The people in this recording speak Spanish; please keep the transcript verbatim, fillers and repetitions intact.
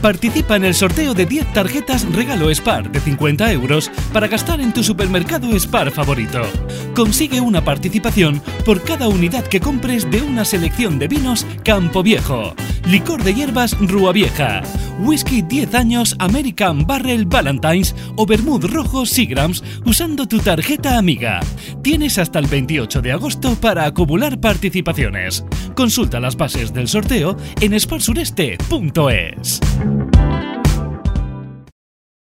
Participa en el sorteo de diez tarjetas regalo Spar de cincuenta euros para gastar en tu supermercado Spar favorito. Consigue una participación por cada unidad que compres de una selección de vinos Campo Viejo, licor de hierbas Rúa Vieja, whisky diez años American Barrel Valentine's o vermut rojo Seagrams usando tu tarjeta amiga. Tienes hasta el veintiocho de agosto para acumular participaciones. Consulta las bases del sorteo en spar sureste punto es.